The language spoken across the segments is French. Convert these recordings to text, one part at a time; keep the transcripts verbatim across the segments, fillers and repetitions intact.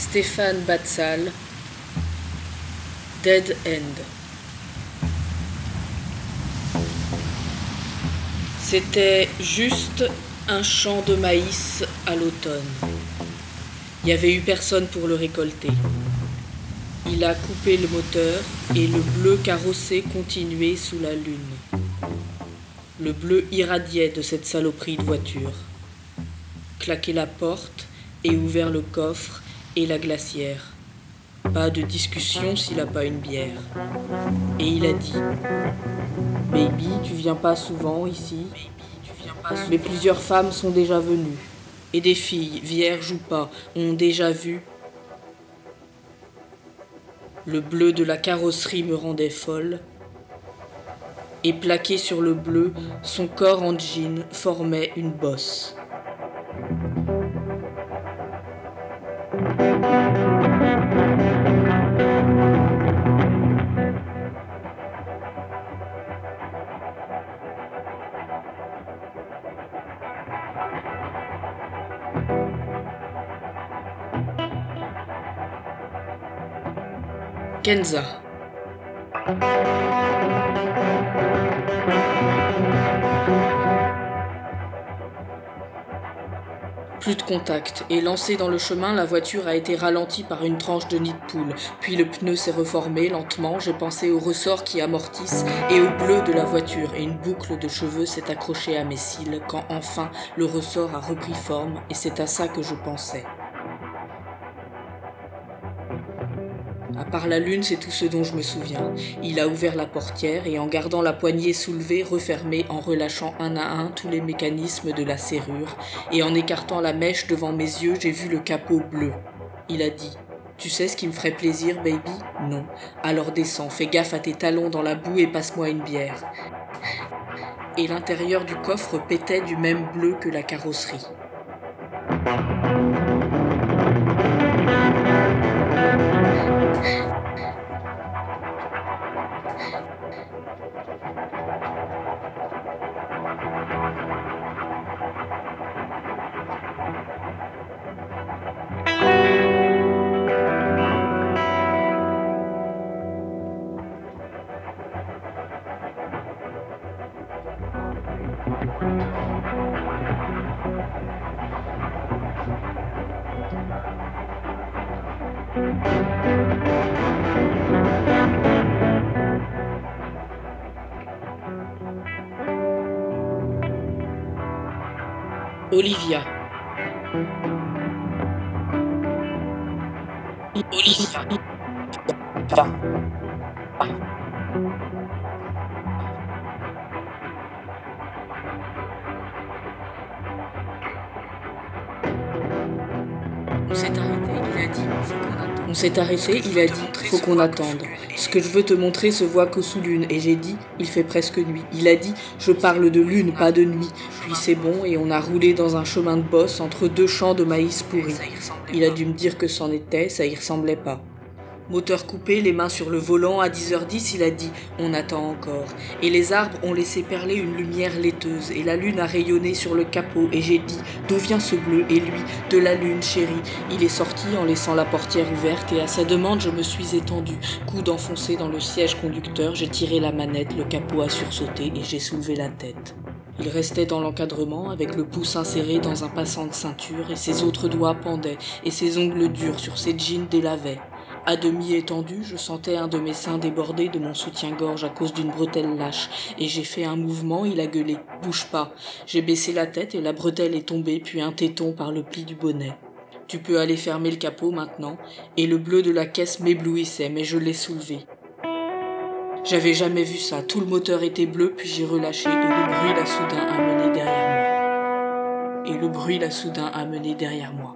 Stéphane Batsal, Dead End. C'était juste un champ de maïs à l'automne. Il n'y avait eu personne pour le récolter. Il a coupé le moteur et le bleu carrossé continuait sous la lune. Le bleu irradiait de cette saloperie de voiture. Claqué la porte et ouvert le coffre et la glacière. Pas de discussion s'il n'a pas une bière. Et il a dit « Baby, tu viens pas souvent ici, mais plusieurs femmes sont déjà venues. Et des filles, vierges ou pas, ont déjà vu. Le bleu de la carrosserie me rendait folle. Et plaqué sur le bleu, son corps en jean formait une bosse. » Kenza. Plus de contact, et lancée dans le chemin, la voiture a été ralentie par une tranche de nid de poule. Puis le pneu s'est reformé lentement, j'ai pensé aux ressorts qui amortissent et au bleu de la voiture, et une boucle de cheveux s'est accrochée à mes cils quand enfin le ressort a repris forme, et c'est à ça que je pensais. À part la lune, c'est tout ce dont je me souviens. Il a ouvert la portière et en gardant la poignée soulevée, refermée en relâchant un à un tous les mécanismes de la serrure, et en écartant la mèche devant mes yeux, j'ai vu le capot bleu. Il a dit « Tu sais ce qui me ferait plaisir, baby ?» « Non. Alors descends, fais gaffe à tes talons dans la boue et passe-moi une bière. » Et l'intérieur du coffre pétait du même bleu que la carrosserie. Olivia. Olivia. On s'est arrêté, il a dit, faut qu'on attende. On s'est arrêté, il a dit, faut qu'on attende. Ce que je veux te montrer se voit qu'au sous lune, et j'ai dit, il fait presque nuit. Il a dit, je parle de lune, pas de nuit. Puis c'est bon, et on a roulé dans un chemin de bosse entre deux champs de maïs pourris. Il a dû me dire que c'en était, ça y ressemblait pas. Moteur coupé, les mains sur le volant, à dix heures dix, il a dit « On attend encore ». Et les arbres ont laissé perler une lumière laiteuse, et la lune a rayonné sur le capot, et j'ai dit « D'où vient ce bleu ?» Et lui « De la lune, chérie ». Il est sorti en laissant la portière ouverte, et à sa demande, je me suis étendue. Coude enfoncé dans le siège conducteur, j'ai tiré la manette, le capot a sursauté, et j'ai soulevé la tête. Il restait dans l'encadrement, avec le pouce inséré dans un passant de ceinture, et ses autres doigts pendaient, et ses ongles durs sur ses jeans délavaient. À demi étendu, je sentais un de mes seins déborder de mon soutien-gorge à cause d'une bretelle lâche, et j'ai fait un mouvement, il a gueulé « Bouge pas !» J'ai baissé la tête et la bretelle est tombée, puis un téton par le pli du bonnet. Tu peux aller fermer le capot maintenant, et le bleu de la caisse m'éblouissait, mais je l'ai soulevé. J'avais jamais vu ça, tout le moteur était bleu, puis j'ai relâché, et le bruit l'a soudain amené derrière moi. Et le bruit l'a soudain amené derrière moi.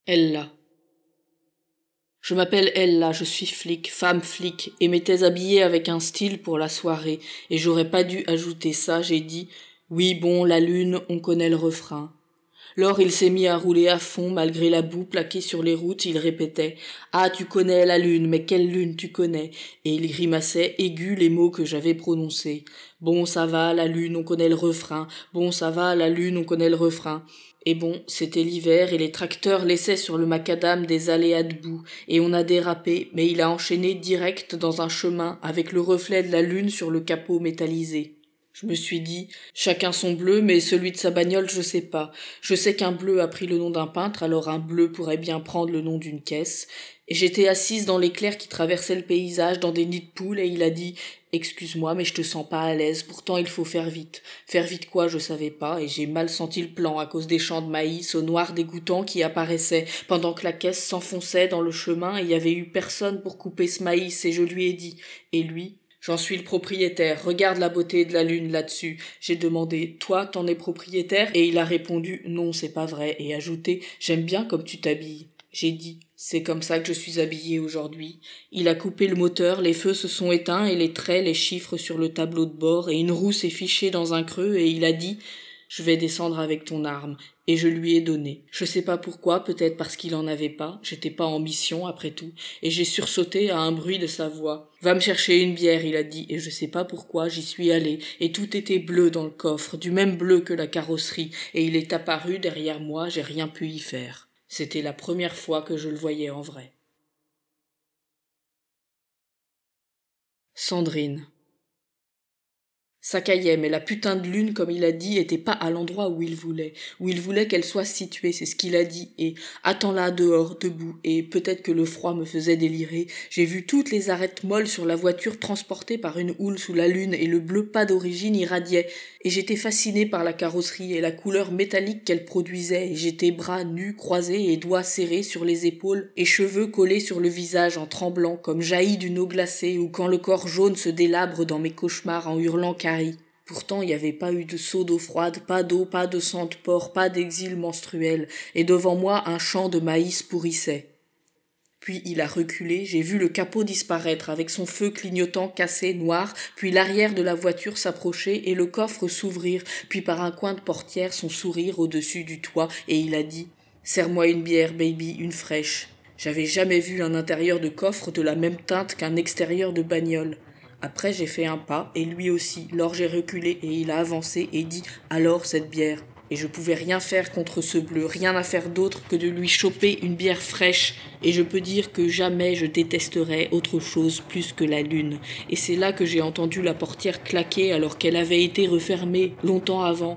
Ella. Je m'appelle Ella, je suis flic, femme flic, et m'étais habillée avec un style pour la soirée, et j'aurais pas dû ajouter ça, j'ai dit « Oui, bon, la lune, on connaît le refrain ». Lors il s'est mis à rouler à fond, malgré la boue plaquée sur les routes, il répétait « Ah, tu connais la lune, mais quelle lune tu connais ?» Et il grimaçait aigu les mots que j'avais prononcés. « Bon, ça va, la lune, on connaît le refrain. Bon, ça va, la lune, on connaît le refrain. » Et bon, c'était l'hiver et les tracteurs laissaient sur le macadam des aléas de boue, et on a dérapé, mais il a enchaîné direct dans un chemin avec le reflet de la lune sur le capot métallisé. Je me suis dit, chacun son bleu, mais celui de sa bagnole, je sais pas. Je sais qu'un bleu a pris le nom d'un peintre, alors un bleu pourrait bien prendre le nom d'une caisse. Et j'étais assise dans l'éclair qui traversait le paysage, dans des nids de poules, et il a dit « Excuse-moi, mais je te sens pas à l'aise, pourtant il faut faire vite. » Faire vite quoi, je savais pas, et j'ai mal senti le plan à cause des champs de maïs au noir dégoûtant qui apparaissaient, pendant que la caisse s'enfonçait dans le chemin, et il y avait eu personne pour couper ce maïs, et je lui ai dit « Et lui ?» J'en suis le propriétaire, regarde la beauté de la lune là-dessus. J'ai demandé, toi, t'en es propriétaire? Et il a répondu, non, c'est pas vrai, et ajouté, j'aime bien comme tu t'habilles. J'ai dit, c'est comme ça que je suis habillée aujourd'hui. Il a coupé le moteur, les feux se sont éteints et les traits, les chiffres sur le tableau de bord, et une roue s'est fichée dans un creux, et il a dit, je vais descendre avec ton arme. Et je lui ai donné. Je sais pas pourquoi, peut-être parce qu'il en avait pas, j'étais pas en mission après tout, et j'ai sursauté à un bruit de sa voix. Va me chercher une bière, il a dit, et je sais pas pourquoi, j'y suis allée, et tout était bleu dans le coffre, du même bleu que la carrosserie, et il est apparu derrière moi, j'ai rien pu y faire. C'était la première fois que je le voyais en vrai. Sandrine. Ça caillait, mais la putain de lune, comme il a dit, était pas à l'endroit où il voulait, où il voulait qu'elle soit située, c'est ce qu'il a dit, et attends-la dehors, debout, et peut-être que le froid me faisait délirer, j'ai vu toutes les arêtes molles sur la voiture transportée par une houle sous la lune, et le bleu pas d'origine irradiait, et j'étais fascinée par la carrosserie et la couleur métallique qu'elle produisait, et j'étais bras nus, croisés et doigts serrés sur les épaules, et cheveux collés sur le visage en tremblant, comme jaillis d'une eau glacée, ou quand le corps jaune se délabre dans mes cauchemars en hurlant car Pourtant, il n'y avait pas eu de seau d'eau froide, pas d'eau, pas de sang de porc, pas d'exil menstruel, et devant moi, un champ de maïs pourrissait. Puis il a reculé, j'ai vu le capot disparaître avec son feu clignotant cassé, noir, puis l'arrière de la voiture s'approcher et le coffre s'ouvrir, puis par un coin de portière son sourire au-dessus du toit, et il a dit « Serre-moi une bière, baby, une fraîche ». J'avais jamais vu un intérieur de coffre de la même teinte qu'un extérieur de bagnole. Après j'ai fait un pas, et lui aussi, lors j'ai reculé et il a avancé et dit « Alors cette bière ?» Et je pouvais rien faire contre ce bleu, rien à faire d'autre que de lui choper une bière fraîche, et je peux dire que jamais je détesterais autre chose plus que la lune. Et c'est là que j'ai entendu la portière claquer alors qu'elle avait été refermée longtemps avant.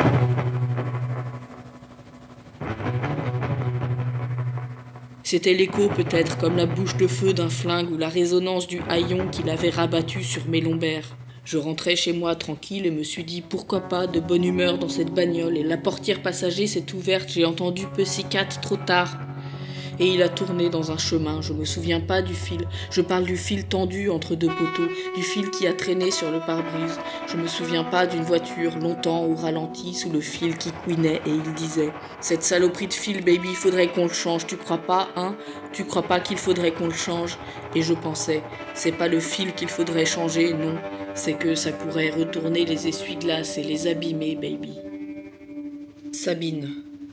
C'était l'écho peut-être, comme la bouche de feu d'un flingue ou la résonance du haillon qu'il avait rabattu sur mes lombaires. Je rentrais chez moi tranquille et me suis dit pourquoi pas de bonne humeur dans cette bagnole, et la portière passager s'est ouverte, j'ai entendu Pussycat trop tard. Et il a tourné dans un chemin, je me souviens pas du fil, je parle du fil tendu entre deux poteaux, du fil qui a traîné sur le pare-brise. Je me souviens pas d'une voiture longtemps au ralenti sous le fil qui couinait et il disait « Cette saloperie de fil, baby, faudrait qu'on le change, tu crois pas, hein? Tu crois pas qu'il faudrait qu'on le change ?» Et je pensais « C'est pas le fil qu'il faudrait changer, non, c'est que ça pourrait retourner les essuie-glaces et les abîmer, baby. » Sabine.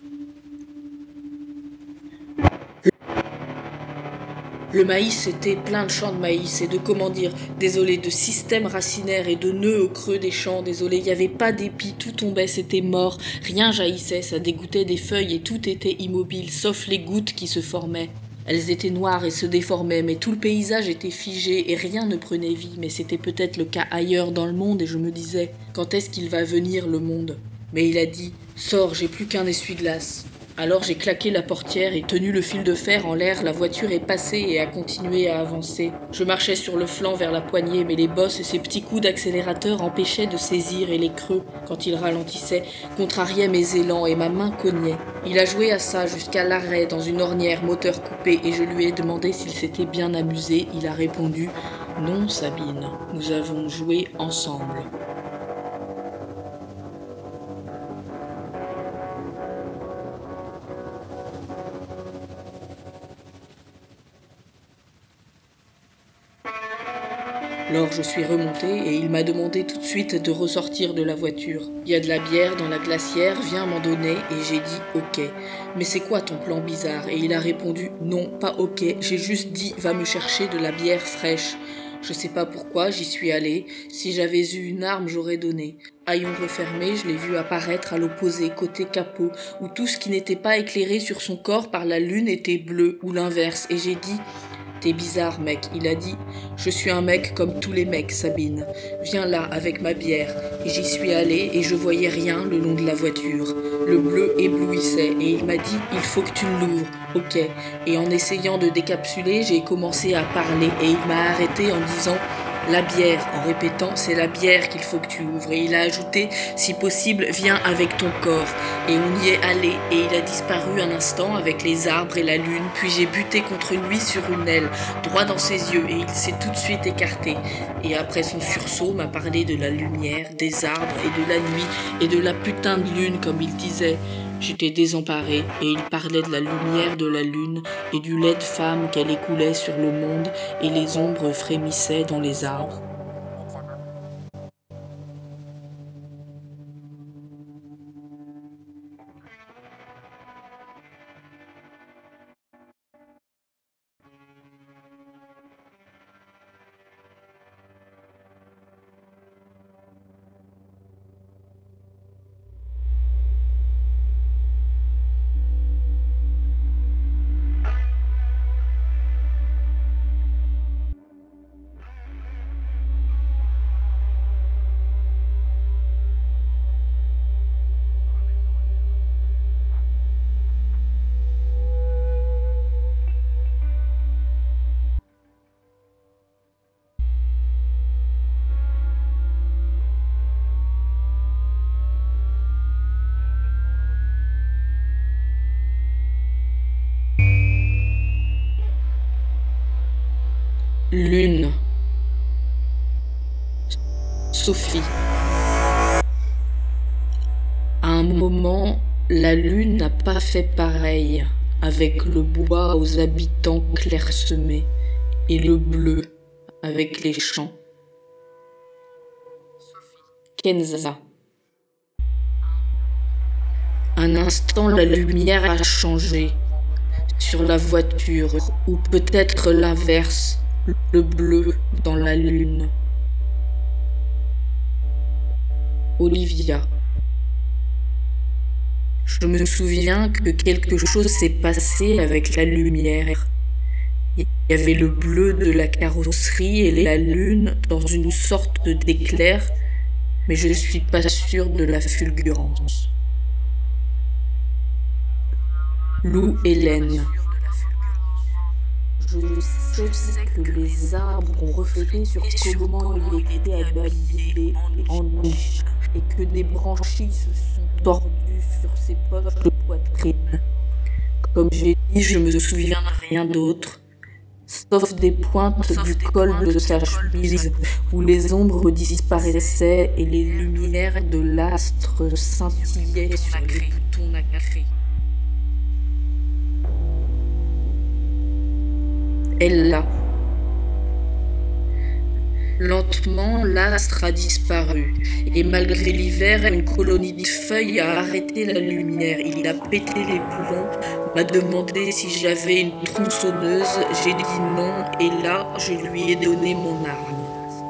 Le maïs était plein de champs de maïs et de, comment dire, désolé, de systèmes racinaires et de nœuds au creux des champs, désolé, il n'y avait pas d'épis, tout tombait, c'était mort, rien jaillissait, ça dégoûtait des feuilles et tout était immobile, sauf les gouttes qui se formaient. Elles étaient noires et se déformaient, mais tout le paysage était figé et rien ne prenait vie, mais c'était peut-être le cas ailleurs dans le monde et je me disais, quand est-ce qu'il va venir le monde? Mais il a dit, sors, j'ai plus qu'un essuie-glace. Alors j'ai claqué la portière et tenu le fil de fer en l'air, la voiture est passée et a continué à avancer. Je marchais sur le flanc vers la poignée, mais les bosses et ses petits coups d'accélérateur empêchaient de saisir et les creux, quand il ralentissait, contrariaient mes élans et ma main cognait. Il a joué à ça jusqu'à l'arrêt dans une ornière moteur coupé et je lui ai demandé s'il s'était bien amusé. Il a répondu « Non, Sabine, nous avons joué ensemble. » Alors je suis remontée et il m'a demandé tout de suite de ressortir de la voiture. Il y a de la bière dans la glacière, viens m'en donner, et j'ai dit ok. Mais c'est quoi ton plan bizarre? Et il a répondu non, pas ok, j'ai juste dit va me chercher de la bière fraîche. Je sais pas pourquoi, j'y suis allée. Si j'avais eu une arme, j'aurais donné. Haillons refermés, je l'ai vu apparaître à l'opposé, côté capot, où tout ce qui n'était pas éclairé sur son corps par la lune était bleu, ou l'inverse. Et j'ai dit « T'es bizarre, mec », il a dit. « Je suis un mec comme tous les mecs, Sabine. Viens là, avec ma bière. » Et j'y suis allée et je voyais rien le long de la voiture. Le bleu éblouissait et il m'a dit « Il faut que tu l'ouvres. » Ok. Et en essayant de décapsuler, j'ai commencé à parler et il m'a arrêté en disant « La bière », en répétant « C'est la bière qu'il faut que tu ouvres. » Et il a ajouté « Si possible, viens avec ton corps. » Et on y est allé et il a disparu un instant avec les arbres et la lune. Puis j'ai buté contre lui sur une aile, droit dans ses yeux, et il s'est tout de suite écarté. Et après son sursaut m'a parlé de la lumière, des arbres et de la nuit et de la putain de lune comme il disait. J'étais désemparée et il parlait de la lumière de la lune et du lait de femme qu'elle écoulait sur le monde et les ombres frémissaient dans les arbres. Lune. Sophie. À un moment, la lune n'a pas fait pareil, avec le bois aux habitants clairsemés et le bleu avec les champs. Kenza. Un instant, la lumière a changé sur la voiture, ou peut-être l'inverse, le bleu dans la lune. Olivia. Je me souviens que quelque chose s'est passé avec la lumière. Il y avait le bleu de la carrosserie et la lune dans une sorte d'éclair, mais je ne suis pas sûre de la fulgurance. Lou Hélène. Je sais que les arbres ont reflété sur comment il était habillé en nous et que des branchies se sont tordues sur ses poches de poitrine. Comme j'ai dit, je me souviens de rien d'autre, sauf des pointes du col de sa chemise où les ombres disparaissaient et les lumières de l'astre scintillaient sur les boutons nacrés. Elle l'a. Lentement, l'astre a disparu, et malgré l'hiver, une colonie de feuilles a arrêté la lumière. Il a pété les boulons, m'a demandé si j'avais une tronçonneuse, j'ai dit non, et là, je lui ai donné mon arme.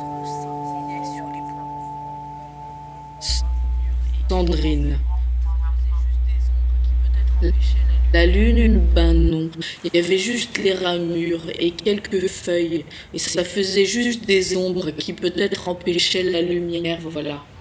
Sandrine. La lune, ben non, il y avait juste les ramures et quelques feuilles, et ça faisait juste des ombres qui peut-être empêchaient la lumière, voilà.